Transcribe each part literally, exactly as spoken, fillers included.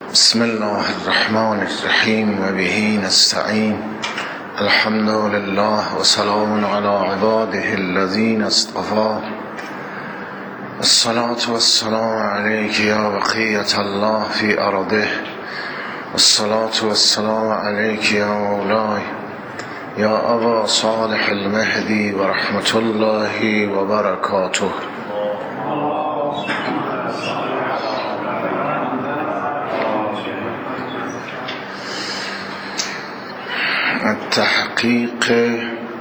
بسم الله الرحمن الرحیم و به نستعین. الحمد لله و سلام علی عباده الذین اصطفی. الصلاة والسلام علیک یا بقیة الله فی ارضه. الصلاة والسلام علیک یا مولای یا ابا صالح المهدی و رحمت الله و برکاته. تحقیق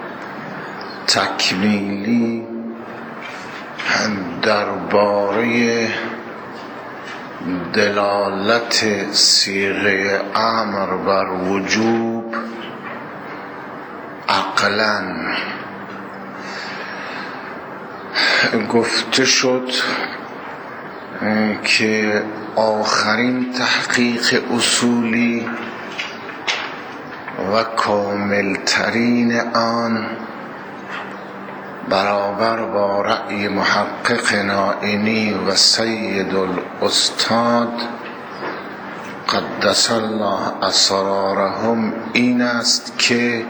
تکمیلی درباره دلالت صیغه امر بر وجوب عقلاً. گفته شد که آخرین تحقیق اصولی و کاملترین آن برابر با رأی محقق نائینی و سید الاستاد قدس الله اسرارهم این است که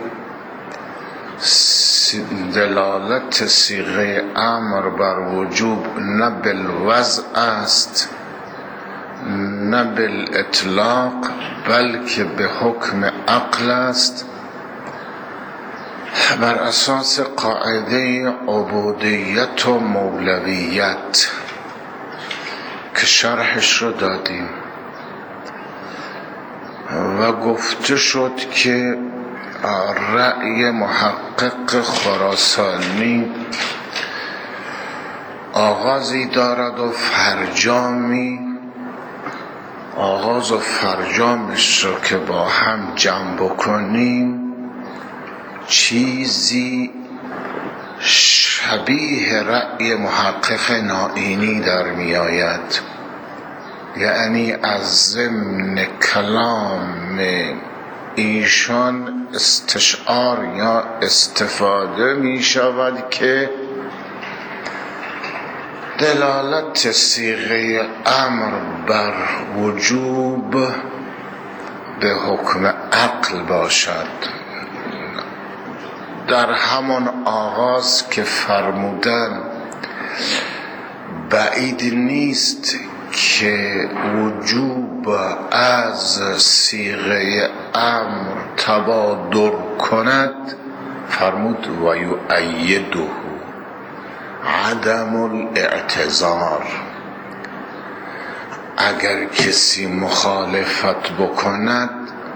دلالت صیغه امر بر وجوب نه بالوضع است نه بالاطلاق، بلکه به حکم عقل است، بر اساس قاعده عبودیت و مولویت که شرحش رو دادیم. و گفته شد که رأی محقق خراسانی آغازی دارد و فرجامی. آغاز و فرجامش رو که با هم جمع بکنیم چیزی شبیه رأی محقق نائینی در می آید. یعنی از ضمن کلام ایشان استشعار یا استفاده می شود که دلالت صیغه امر بر وجوب به حکم عقل باشد. در همان آغاز که فرمودن بعید نیست که وجوب از صیغه امر تبادر کند، فرمود و یؤیده عدم الاعتذار. اگر کسی مخالفت بکند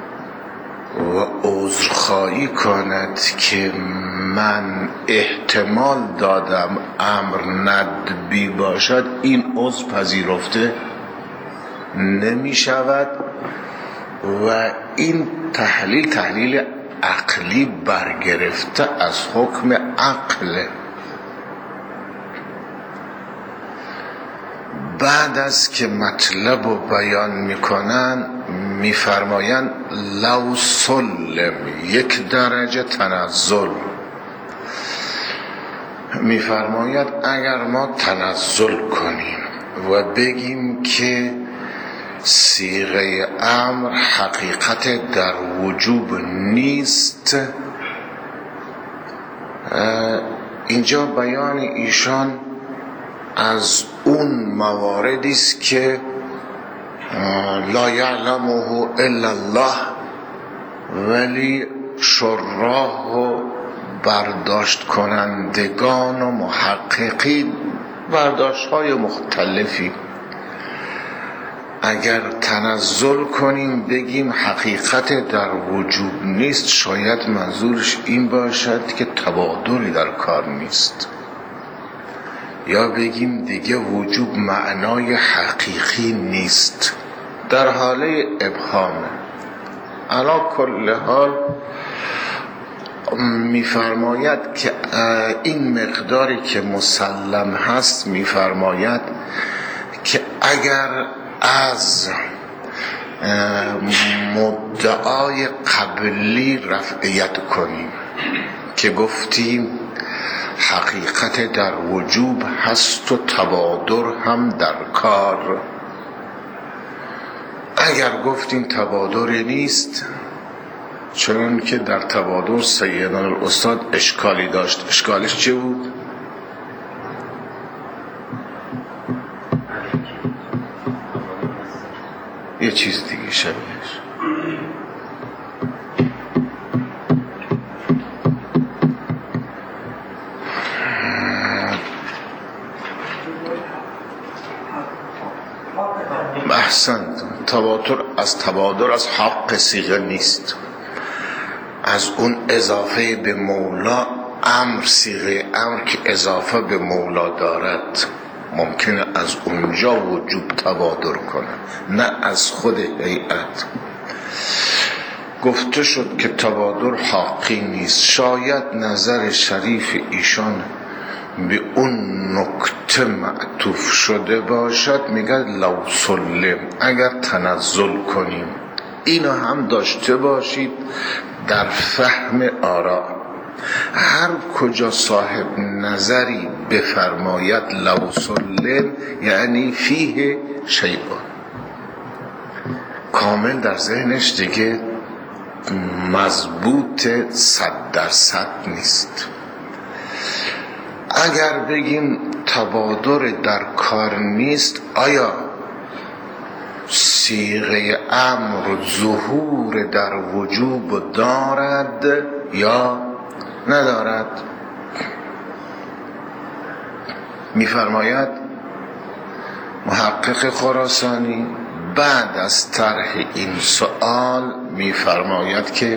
و عذرخواهی کند که من احتمال دادم امر ندبی باشد، این عذر پذیرفته نمی شود و این تحلیل تحلیل عقلی برگرفته از حکم عقل. بعد از که مطلب رو بیان میکنن میفرماین لو سلم، یک درجه تنزل، میفرماید اگر ما تنزل کنیم و بگیم که صیغه امر حقیقت در وجوب نیست، اینجا بیان ایشان از اون مواردی است که لا یعلمه الا الله، ولی شراح و برداشت کنندگان و محققین برداشت های مختلفی. اگر تنزل کنیم بگیم حقیقت در وجوب نیست، شاید منظورش این باشد که تبادلی در کار نیست، یا بگیم دیگه وجوب معنای حقیقی نیست، در حاله ابهامه. علی کل حال میفرماید که این مقداری که مسلم هست، میفرماید که اگر از مدعای قبلی رفعیت کنیم که گفتیم حقیقت در وجوب هست و تبادر هم در کار، اگر گفتیم تبادری نیست، چون که در تبادر سیدنا الاستاد اشکالی داشت. اشکالش چه بود؟ یه چیز دیگه شبیهش. احسنت. تبادر از تبادر از حق صیغه نیست، از اون اضافه به مولا. امر صیغه امر که اضافه به مولا دارد ممکنه از اونجا وجوب تبادر کنه، نه از خود هیئت. گفته شد که تبادر حقی نیست. شاید نظر شریف ایشان به اون نکته معطوف شده باشد، میگه لو سلم، اگر تنزل کنیم. اینا هم داشته باشید در فهم آرا. هر کجا صاحب نظری بفرماید لو سلم، یعنی فیه شیء، کامل در ذهنش دیگه مضبوط صد درصد نیست. اگر بگیم تبادر در کار نیست، آیا صیغه امر ظهور در وجوب دارد یا ندارد؟ میفرماید محقق خراسانی بعد از طرح این سؤال میفرماید که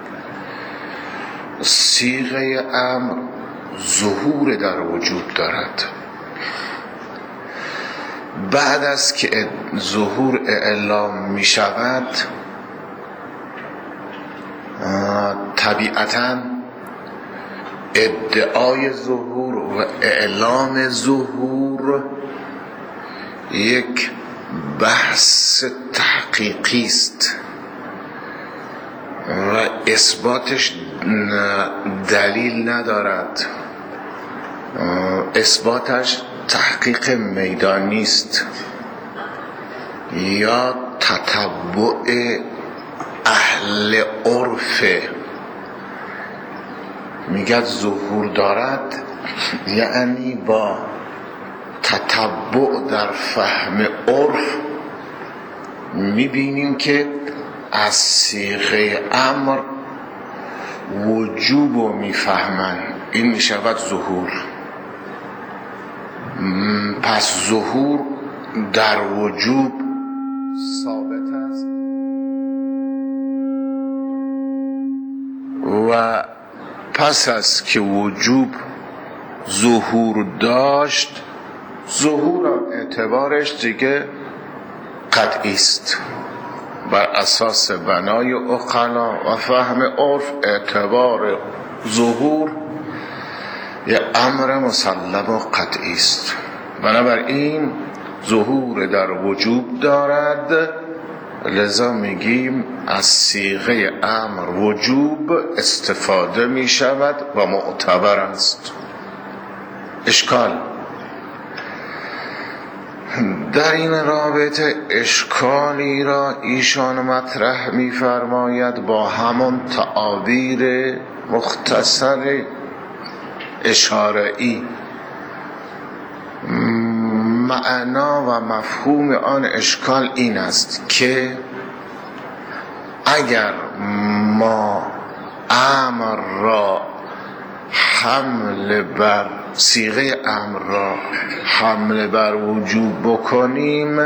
صیغه امر ظهور در وجوب دارد. بعد از که ظهور اعلام می شود، طبیعتاً ادعای ظهور و اعلام ظهور یک بحث تحقیقی است و اثباتش دلیل ندارد. اثباتش تحقیق میدانی است یا تتبع اهل عرف. میگه ظهور دارد یعنی با تتبع در فهم عرف میبینیم که از صیغه امر وجوب رو میفهمن. این میشود ظهور. پس ظهور در وجوب ثابت است و پس از که وجوب ظهور داشت، ظهور اعتبارش دیگه قطعی است. بر اساس بنای عقلا و فهم عرف اعتبار ظهور یه امر مسلم و قطعی است. بنابراین ظهور در وجوب دارد، لذا میگیم از صیغه امر وجوب استفاده می شود و معتبر است. اشکال در این رابطه اشکالی را ایشان مطرح می فرماید با همون تعابیر مختصر اشاره‌ای. معنا و مفهوم آن اشکال این است که اگر ما امر را حمل بر صیغه امر را حمل بر وجوب بکنیم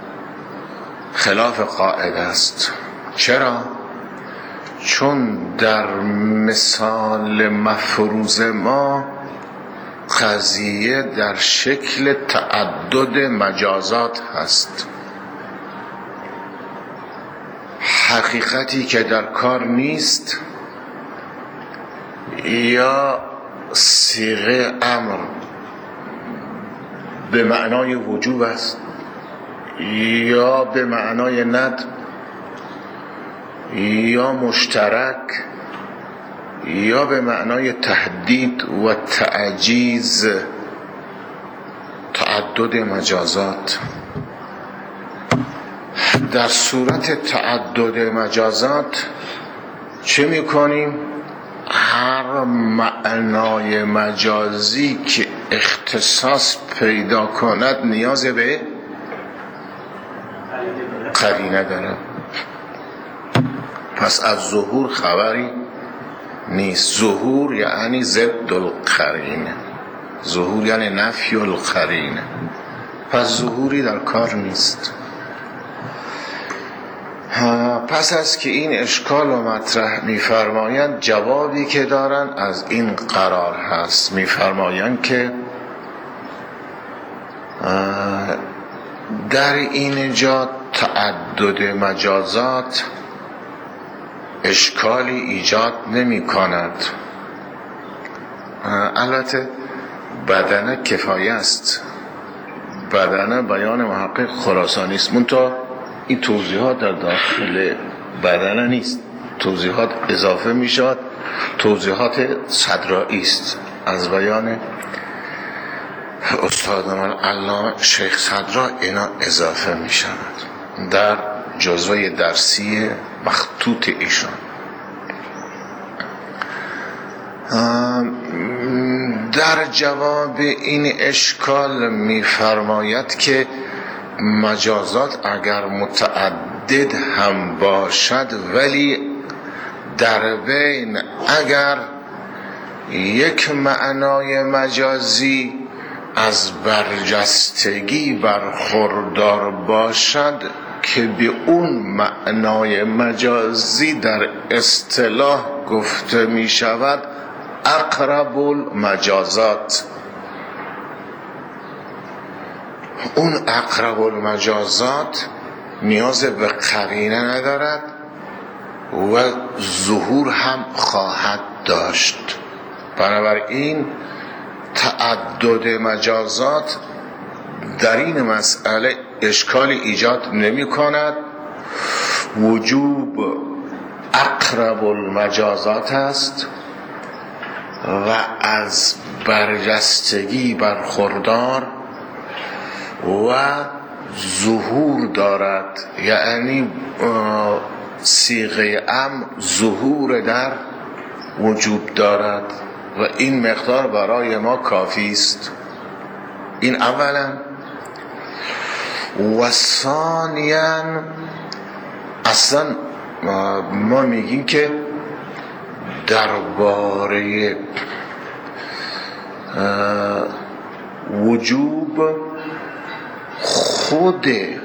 خلاف قاعده است. چرا؟ چون در مثال مفروض ما قضیه در شکل تعدد مجازات هست. حقیقتی که در کار نیست یا صیغه امر به معنای وجوب است یا به معنای ندب یا مشترک یا به معنای تهدید و تعجیز. تعدد مجازات در صورت تعدد مجازات چه میکنیم؟ هر معنای مجازی که اختصاص پیدا کند نیاز به قرینه داره. پس از ظهور خبری نیست. ظهور یعنی ضد القرینه، ظهور یعنی نفی القرینه. پس ظهوری در کار نیست. پس از که این اشکال و مطرح می‌فرمایند، جوابی که دارن از این قرار هست. می‌فرمایند که در این جا تعدد مجازات اشکالی ایجاد نمی کند. البته بدنه کفایه است، بدنه بیان محقق خراسانی است، منتها این توضیحات در داخل بدنه نیست، توضیحات اضافه می شود. توضیحات صدرائی است از بیان استادمان علامه شیخ صدرا، اینا اضافه می شود در جزوه درسی مخطوط ایشان. در جواب این اشکال می فرماید که مجازات اگر متعدد هم باشد، ولی در بین اگر یک معنای مجازی از برجستگی برخوردار باشد که به اون معنای مجازی در اصطلاح گفته می شود اقرب المجازات، اون اقرب المجازات نیاز به قرینه ندارد و ظهور هم خواهد داشت. بنابراین تعدد مجازات در این مسئله اشکال ایجاد نمی کند. وجوب اقرب المجازات است و از برجستگی برخوردار و ظهور دارد، یعنی صیغه ام ظهور در وجوب دارد و این مقدار برای ما کافی است. این اولا. و ثانیاً اصلا ما میگیم که درباره وجوب خود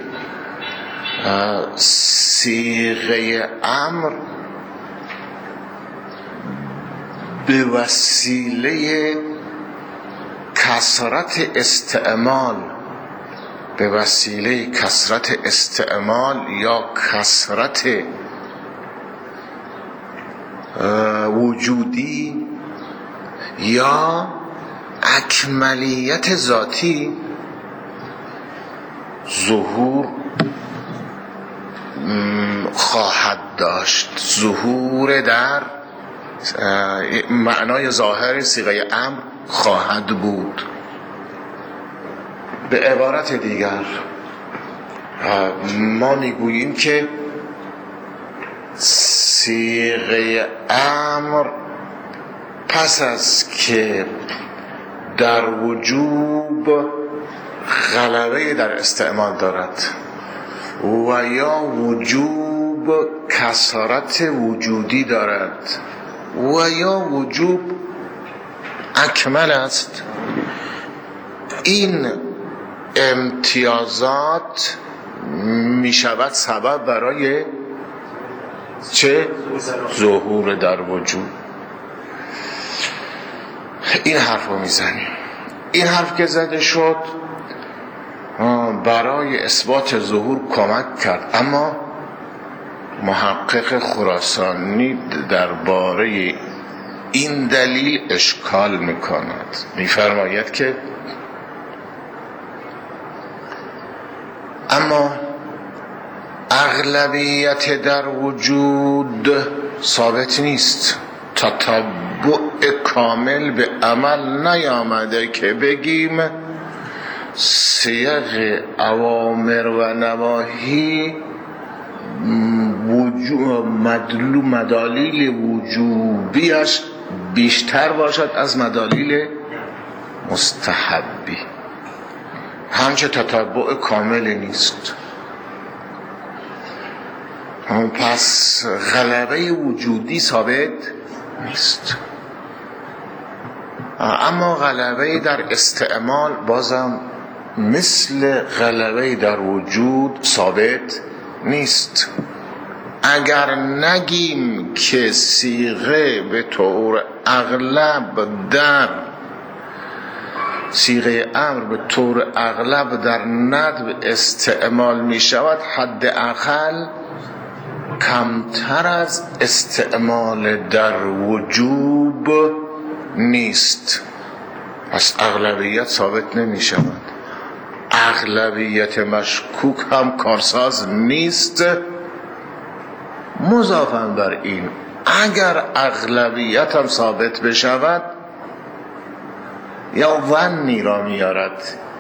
صیغه امر به وسیله کثرت استعمال به وسیله کثرت استعمال یا کثرت وجودی یا اکملیت ذاتی ظهور خواهد داشت. ظهور در معنای ظاهر صیغه امر خواهد بود. به عبارت دیگر ما میگوییم که صیغه امر پس از که در وجوب غلبه در استعمال دارد و یا وجوب کثرت وجودی دارد و یا وجوب اکمل است، این امتیازات می شود سبب برای چه؟ ظهور در وجود. این حرف رو می زنیم. این حرف که زده شد برای اثبات ظهور کمک کرد، اما محقق خراسانی درباره این دلیل اشکال میکند. میفرماید که اما اغلبیت در وجود ثابت نیست، تتبع کامل به عمل نیامده که بگیم صیغ اوامر و نواهی وجود مدلو مدالیل وجوبیش بیشتر باشد از مدالیل مستحبی، همچه تتبع کامل نیست. پس غلبه وجودی ثابت نیست، اما غلبه در استعمال بازم مثل غلبه در وجود ثابت نیست. اگر نگیم که صیغه به طور اغلب در صیغه امر به طور اغلب در ندب استعمال می شود، حداقل کمتر از استعمال در وجوب نیست. پس اغلبیت ثابت نمی شود. اغلبیت مشکوک هم کارساز نیست. مضافاً بر این اگر اغلبیت هم ثابت بشود یا ظنی را میارد،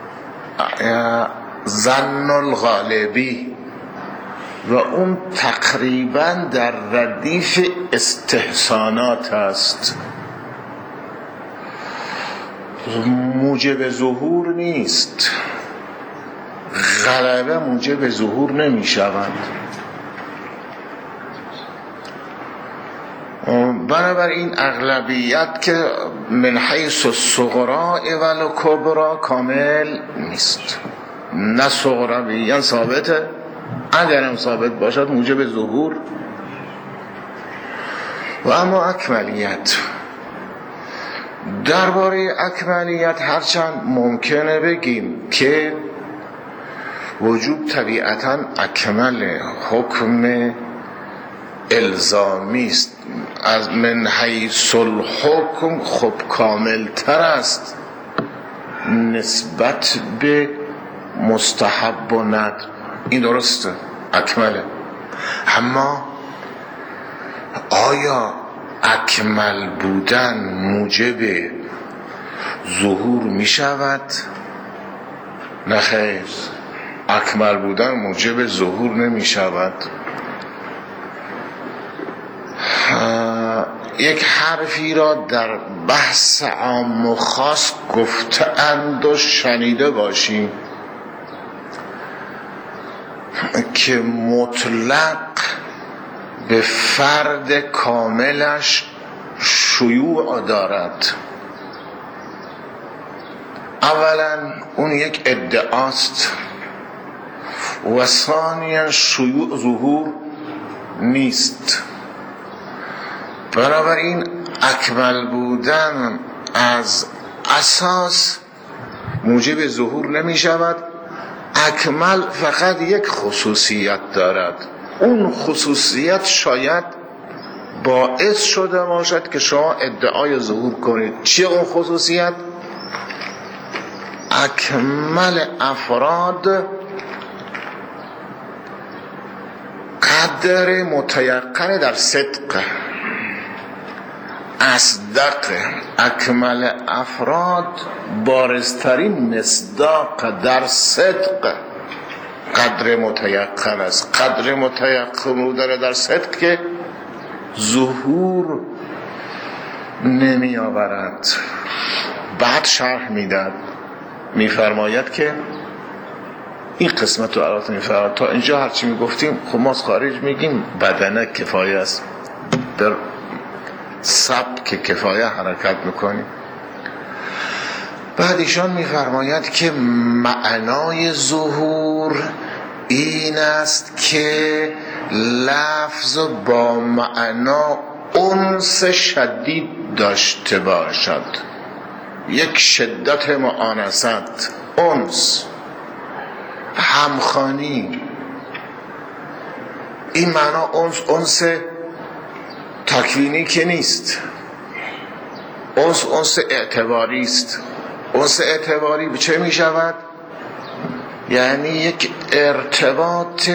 ظن الغالبی، و اون تقریبا در ردیف استحسانات است، موجب ظهور نیست. غلبه موجب ظهور نمی شود. بنابراین اغلبیت که من حیث الصغرا و کبرا کامل نیست. نه صغرا ثابته، اگر هم ثابت باشد موجب ظهور، و اما اکملیت. درباره اکملیت هرچند ممکنه بگیم که وجوب طبیعتاً اکمل حکم الزامی است، از من حیث الحکم خب کامل تر است نسبت به مستحب و ندب. این درسته، اکمله. اما آیا اکمل بودن موجب ظهور می شود؟ نه خیر، اکمل بودن موجب ظهور نمی شود. یک حرفی را در بحث عام و خاص گفتند و شنیده باشیم که مطلق به فرد کاملش شیوع دارد. اولا اون یک ادعاست و ثانیا شیوع ظهور نیست. بنابراین اکمل بودن از اساس موجب ظهور نمی شود. اکمل فقط یک خصوصیت دارد، اون خصوصیت شاید باعث شده باشد که شما ادعای ظهور کنید. چیه اون خصوصیت؟ اکمل افراد قدر متیقن در صدق، اصدق. اکمل افراد بارزترین مصداق در صدق قدر متیقن است. قدر متیقن بودن در صدق که ظهور نمی آورد. بعد شرح میداد، میفرماید که این قسمت رو علات میفرماید. تا اینجا هرچی میگفتیم خب ما از خارج میگیم بدنه کفایه است، در سبک کفایه حرکت میکنیم. بعد ایشان میفرماید که معنای ظهور این است که لفظ با معنا انس شدید داشته باشد، یک شدت معانست، انس، همخوانی. این معنا انس انس تکوینی که نیست، انس انس اعتباری است. انس اعتباری به چه می شود؟ یعنی یک ارتباط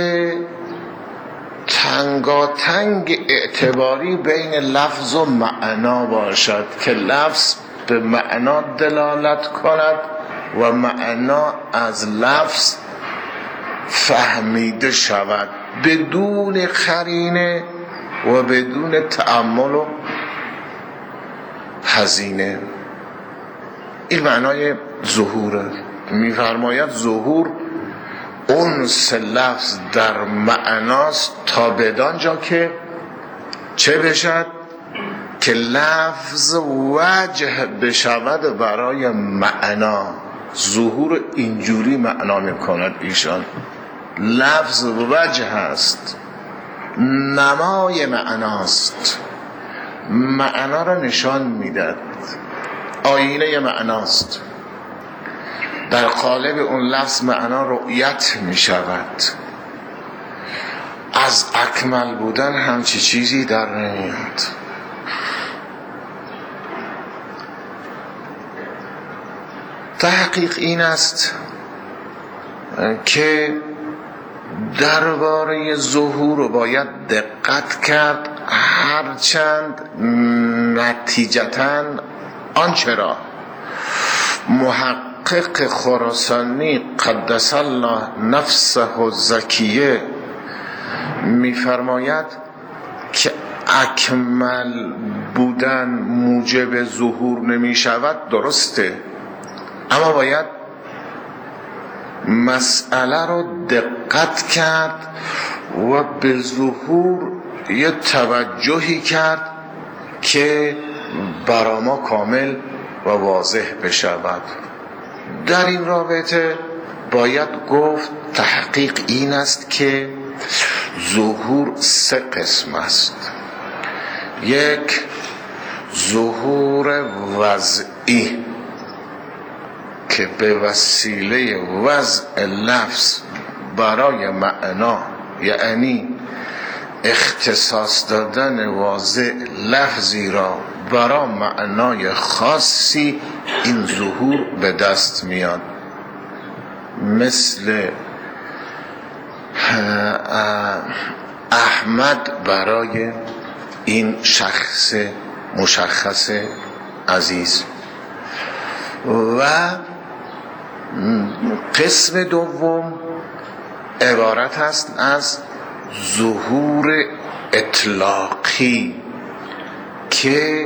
تنگاتنگ اعتباری بین لفظ و معنا باشد که لفظ به معنا دلالت کند و معنا از لفظ فهمیده شود. بدون قرینه و بدون تأمل و هزینه. این معنای ظهوره. میفرماید ظهور انس لفظ در معناست تا بدانجا که چه بشد که لفظ وجه بشود برای معنا. ظهور اینجوری معنا میکند ایشان، لفظ وجه هست، نمای معناست، معنا را نشان میدهد، آینه معناست. در قالب اون لفظ معنا رؤیت می شود. از اکمل بودن همچی چیزی در نمیاد. تحقیق این است که درباره ظهور باید دقت کرد، هرچند نتیجتاً آنچه را محقق خراسانی قدس الله نفسه الزکیه می‌فرماید که اکمل بودن موجب ظهور نمی شود، درسته، اما باید مسئله رو دقت کرد و به ظهور یه توجهی کرد که برای ما کامل و واضح بشود. در این رابطه باید گفت تحقیق این است که ظهور سه قسم است. یک، ظهور وضعی که به وسیله وضع لفظ برای معنا، یعنی اختصاص دادن واضح لفظی را برای معنای خاصی، این ظهور به دست میاد. مثل احمد برای این شخص مشخص عزیز. و قسم دوم عبارت است از ظهور اطلاقی که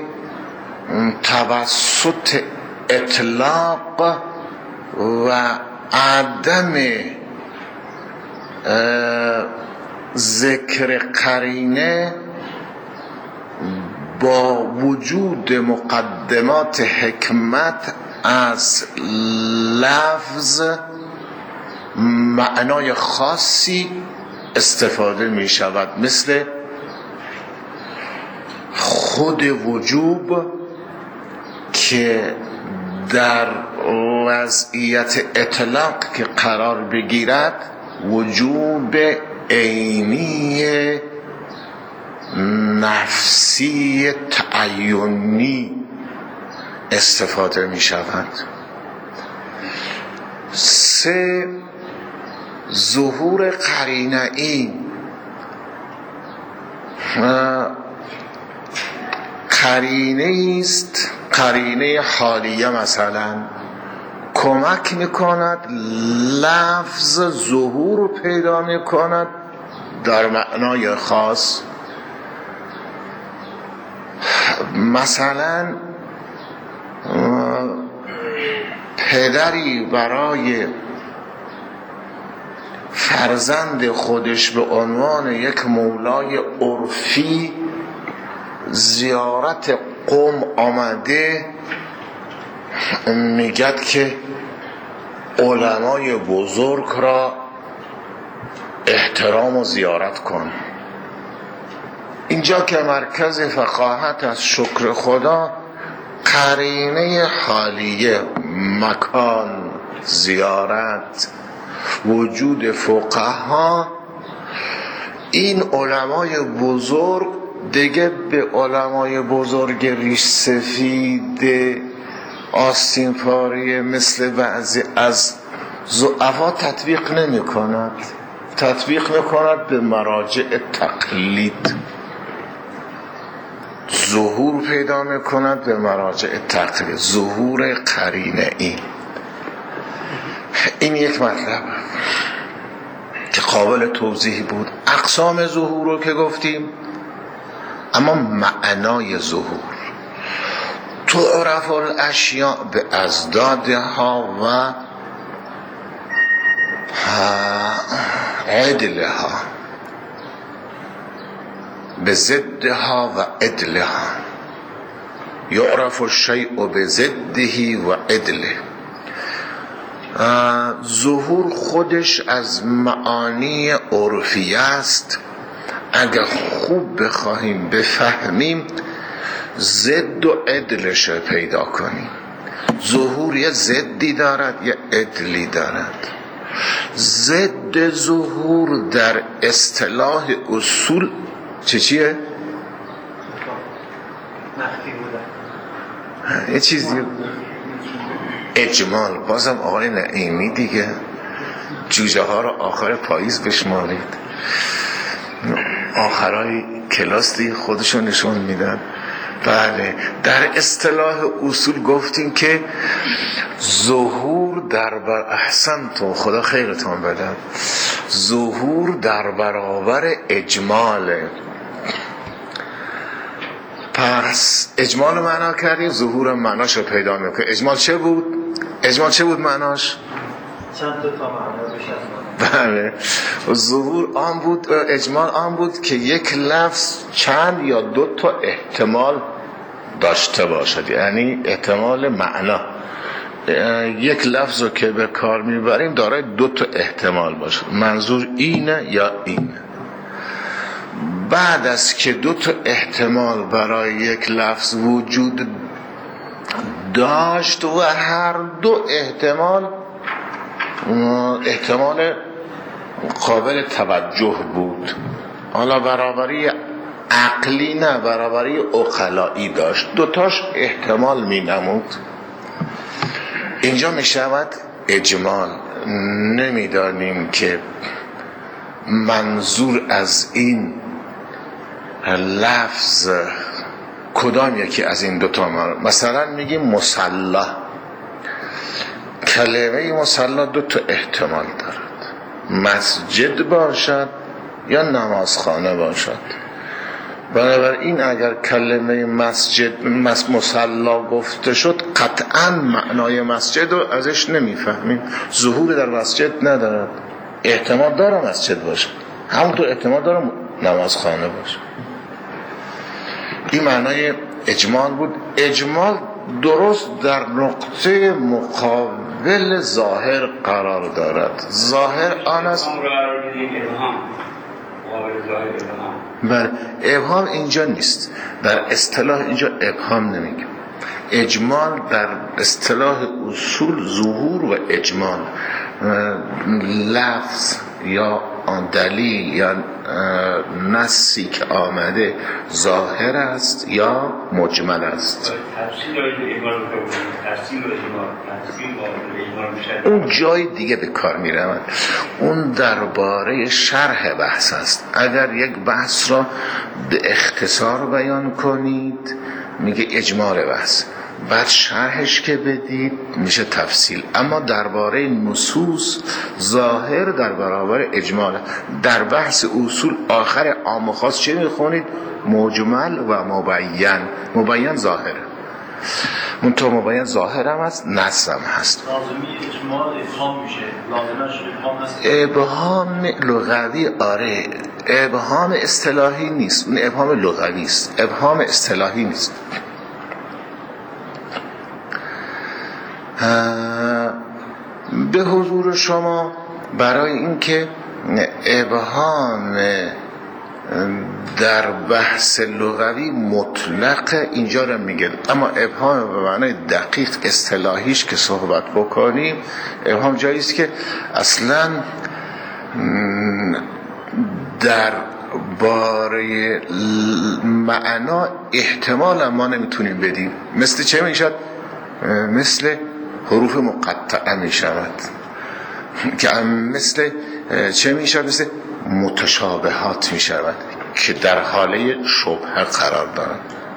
توسط اطلاق و عدم ذکر قرینه با وجود مقدمات حکمت از لفظ معنای خاصی استفاده می شود. مثل خود وجوب که در وضعیت اطلاق که قرار بگیرد وجوب عینی نفسی تعینی استفاده می شود. سه، ظهور قرینه‌ای. قرینه است، قرینه حالیه مثلا کمک میکند لفظ ظهور رو پیدا میکند در معنای خاص. مثلا پدری برای فرزند خودش به عنوان یک مولای عرفی زیارت قوم آمده، میگد که علمای بزرگ را احترام و زیارت کن. اینجا که مرکز فقاهت از شکر خدا، قرینه حالیه، مکان، زیارت، وجود فقها، این علمای بزرگ دیگه به علمای بزرگ ریش سفید آستین پاره مثل بعضی از ضعفا تطبیق نمی کند، تطبیق می کند به مراجع تقلید. ظهور پیدا می کند به مراجع تقلید، ظهور قرینه. این این یک مطلب که قابل توضیح بود. اقسام ظهور رو که گفتیم، اما معنای ظهور تعرف الاشیاء به ازدادها و عدلها، به ضدها و عدلها. یعرف الشیء به ضده و عدله. ظهور خودش از معانی عرفی است. اگر خوب بخواهیم بفهمیم ضد و عدلش پیدا کنیم. ظهور یه ضدی دارد یه عدلی دارد. ضد ظهور در اصطلاح اصول چه چیه؟ مخفی بودن. یه چیزی اجمال. بازم آقای نعیمی دیگه جوجه ها رو آخر پاییز بشمارید، آخرای کلاس دیگه خودشون نشون میدن. بله، در اصطلاح اصول گفتیم که ظهور در بر احسنتم، خدا خیرتون بده، ظهور در برابر اجماله. پس اجمال رو معنا کردیم، ظهور معناش رو پیدا میکنه. اجمال چه بود؟ اجمال چه بود معناش؟ چند دو تا معنا بشه. بله، ظهور آن بود، اجمال آن بود که یک لفظ چند یا دو تا احتمال داشته باشد، یعنی احتمال معنا. یک لفظ رو که به کار میبریم دارای دو تا احتمال باشد، منظور اینه یا اینه. بعد از که دو تا احتمال برای یک لفظ وجود داشت و هر دو احتمال احتمال قابل توجه بود، حالا برابری عقلی نه، برابری عقلایی داشت، دوتاش احتمال می نمود، اینجا می شود اجمال. نمیدانیم که منظور از این لفظ کدام یکی از این دوتا. مثلا میگیم مصلا، کلمه مصلا دو تا احتمال دارد، مسجد باشد یا نمازخانه باشد. بنابراین اگر کلمه مسجد مصلا گفته شد قطعا معنای مسجد رو ازش نمیفهمیم. ظهور در مسجد ندارد، احتمال داره مسجد باشه، همونطور احتمال داره نمازخانه باشه. این معنای اجمال بود. اجمال درست در نقطه مقابل ظاهر قرار دارد. ظاهر آن است. بله، ابهام اینجا نیست، در اصطلاح اینجا ابهام نمیگه. اجمال در اصطلاح اصول ظهور و اجمال، لفظ یا دلیل یا نصی که آمده ظاهر است یا مجمل است. اون جای دیگه به کار می رود، اون درباره شرح بحث است. اگر یک بحث را به اختصار بیان کنید میگه اجمال بحث، بعد شرحش که بدید میشه تفصیل. اما درباره نصوص ظاهر در برابر اجمال. در بحث اصول آخر عام و خاص چه میخونید؟ مجمل و مبین. مبین ظاهره، منطقه مبین ظاهر هم هست، نص هم هست. لازمی اجمال ابهام میشه، لازمش ابهام هست. ابهام لغوی آره، ابهام اصطلاحی نیست، اون ابهام لغوی است، ابهام اصطلاحی نیست. به حضور شما برای اینکه ابهام در بحث لغوی مطلق اینجا رو میگه، اما ابهام به معنای دقیق اصطلاحیش که صحبت بکنیم، ابهام جایی است که اصلا در باره معنا احتمال ما نمیتونیم بدیم. مثل چه میشد؟ مثل حروف مقطعه می شود که مثل چه می شود؟ مثل متشابهات می شود که در حاله شبهه قرار دارند.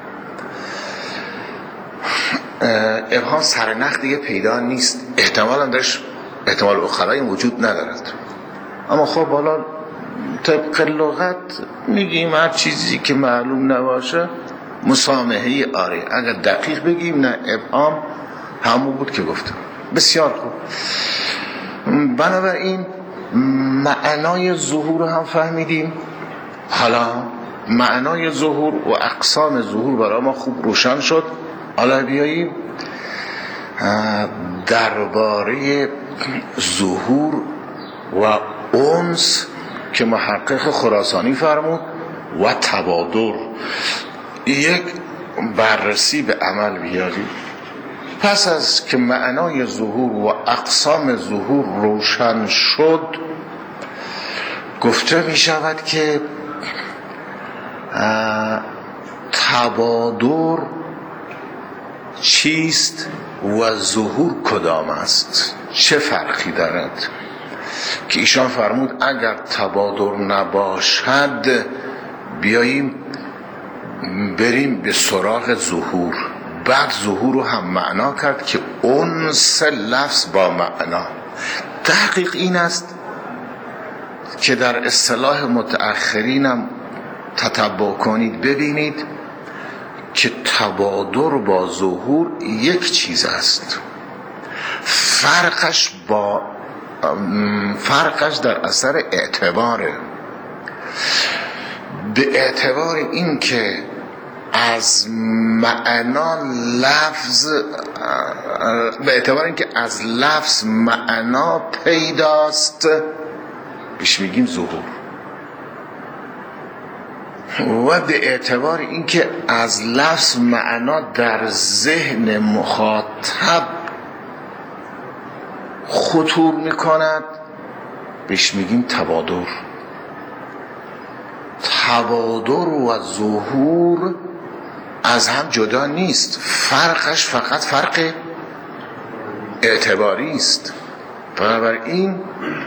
ابهام سرنخ دیگه پیدا نیست، احتمال هم درش احتمال اخرای وجود ندارد. اما خب حالا طبق لغت میگیم هر چیزی که معلوم نباشه مسامحه آره، اگر دقیق بگیم نه ابهام همون بود که گفتم. بسیار خوب. بنابراین معنای ظهور هم فهمیدیم. حالا معنای ظهور و اقسام ظهور برای ما خوب روشن شد. حالا بیاییم درباره ظهور و انس که محقق خراسانی فرمود و تبادر یک بررسی به عمل بیاریم. پس از که معنای ظهور و اقسام ظهور روشن شد، گفته می شود که تبادر چیست و ظهور کدام است، چه فرقی دارد؟ که ایشان فرمود اگر تبادر نباشد بیاییم بریم به سراغ ظهور. بعد ظهور رو هم معنا کرد که انس لفظ با معنا. تحقیق این است که در اصطلاح متأخرین هم تتبع کنید ببینید که تبادر با ظهور یک چیز است. فرقش با فرقش در اثر اعتباره، به اعتبار این که از معنا لفظ به اعتبار این که از لفظ معنا پیداست بهش میگیم ظهور، و به اعتبار این که از لفظ معنا در ذهن مخاطب خطور میکند بهش میگیم تبادر. تبادر و ظهور از هم جدا نیست، فرقش فقط فرق اعتباری است. بنابراین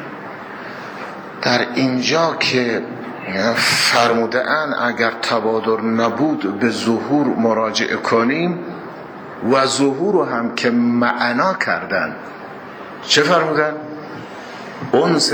در اینجا که فرموده ان اگر تبادر نبود به ظهور مراجعه کنیم، و ظهور رو هم که معنا کردن چه فرمودن؟ انس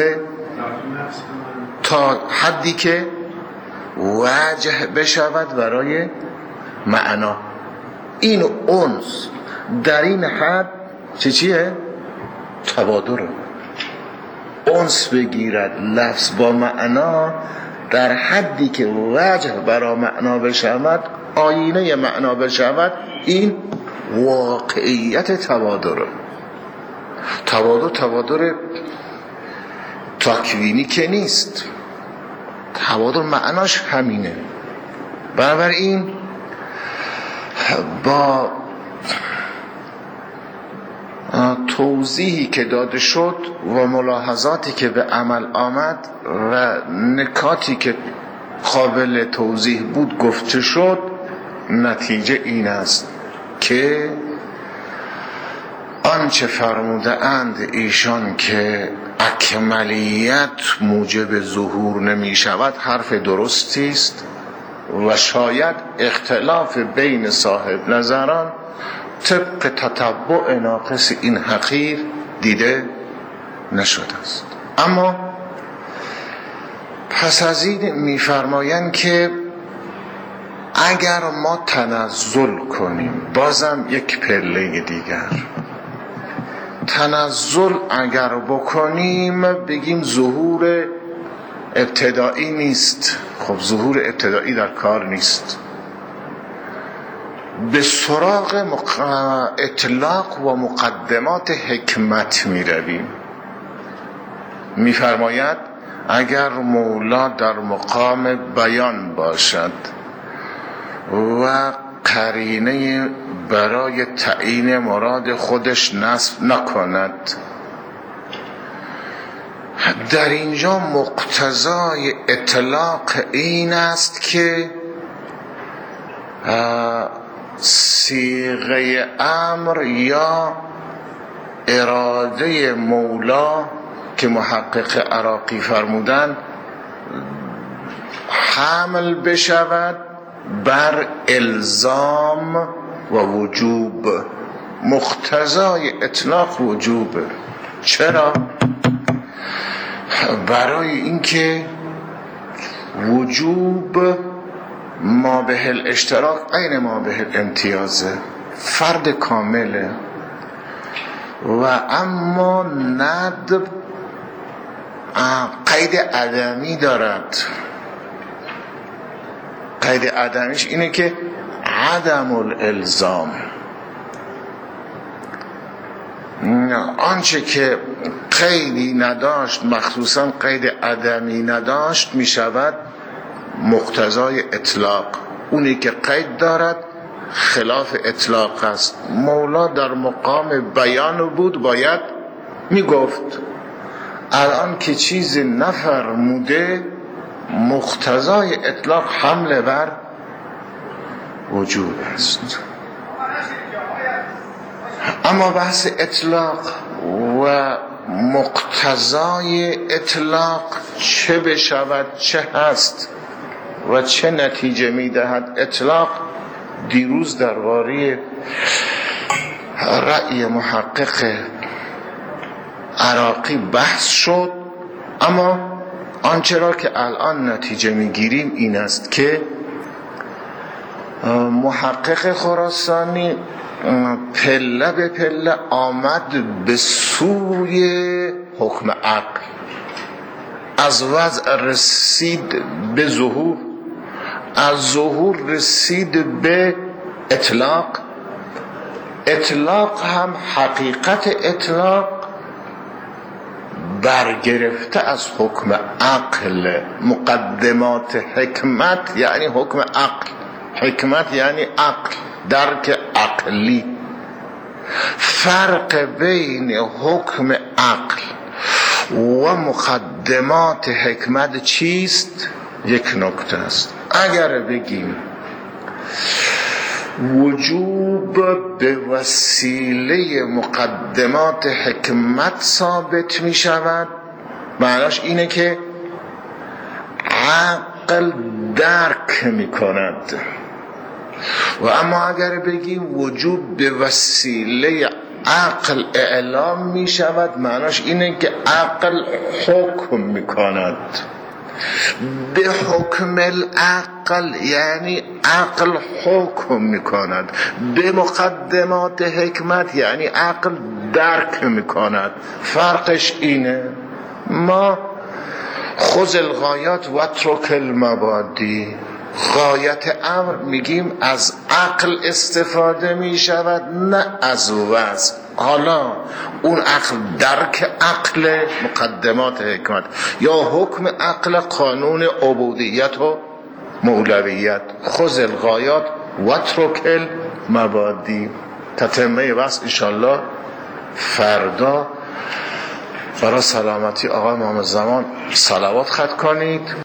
تا حدی که وجه بشود برای معنا. این انس در این حد چه چیه؟ تبادره. انس بگیرد لفظ با معنا در حدی که وجه برای معنا بشود، آینه معنا بشود، این واقعیت تبادره. تبادر تبادر تکوینی که نیست، تبادر معناش همینه. بنابراین با توضیحی که داده شد و ملاحظاتی که به عمل آمد و نکاتی که قابل توضیح بود گفته شد، نتیجه این است که آنچه فرموده اند ایشان که اکملیت موجب ظهور نمی شود حرف درستی است و شاید اختلاف بین صاحب نظران طبق تتبع ناقص این حقیر دیده نشده است. اما پس از این می فرمایند که اگر ما تنزل کنیم، بازم یک پله دیگر، تنزل اگر بکنیم بگیم ظهور ابتدایی نیست. خب ظهور ابتدایی در کار نیست، به سراغ مق... اطلاق و مقدمات حکمت می رویم. می فرماید اگر مولا در مقام بیان باشد و قرینه برای تعیین مراد خودش نصب نکند، در اینجا مقتضای اطلاق این است که صیغه امر یا اراده مولا که محقق عراقی فرمودن حمل بشود بر الزام و وجوب. مقتضای اطلاق وجوبه. چرا؟ برای اینکه وجوب ما به الاشتراک عین ما به الامتیازه، فرد کامله. و اما ندب قید عدمی دارد. قید عدمیش اینه که عدم الالزام، آنچه که قیدی نداشت، مخصوصا قید عدمی نداشت، می شود مقتضای اطلاق. اونی که قید دارد خلاف اطلاق است. مولا در مقام بیان بود باید می گفت. الان که چیز نفرموده مقتضای اطلاق حمله بر وجوب است. اما بحث اطلاق و مقتضای اطلاق چه بشود، چه هست و چه نتیجه میدهد اطلاق، دیروز درباره رأی محقق عراقی بحث شد. اما آنچه را که الان نتیجه میگیریم این است که محقق خراسانی پله به پله آمد به سوی حکم عقل، از وضع رسید به ظهور، از ظهور رسید به اطلاق. اطلاق هم حقیقت اطلاق برگرفته از حکم عقل، مقدمات حکمت یعنی حکم عقل، حکمت یعنی عقل، درک عقلی. فرق بین حکم عقل و مقدمات حکمت چیست؟ یک نکته است. اگر بگیم وجوب به وسیله مقدمات حکمت ثابت می شود، معناش اینه که عقل درک می کند. و اما اگر بگیم وجوب به وسیله عقل اعلام می شود، معناش اینه که عقل حکم می کند. به حکم العقل یعنی عقل حکم می کند، به مقدمات حکمت یعنی عقل درک می کند. فرقش اینه. ما خذ الغایات و اترک المبادی، غایت امر میگیم از عقل استفاده می شود نه از وضع. حالا اون عقل درک عقل مقدمات حکمت، یا حکم عقل قانون عبودیت و مولویت. خذ الغایات و اترک المبادی. تتمه بس انشالله فردا برای سلامتی آقای محمد زمان صلوات ختم کنید.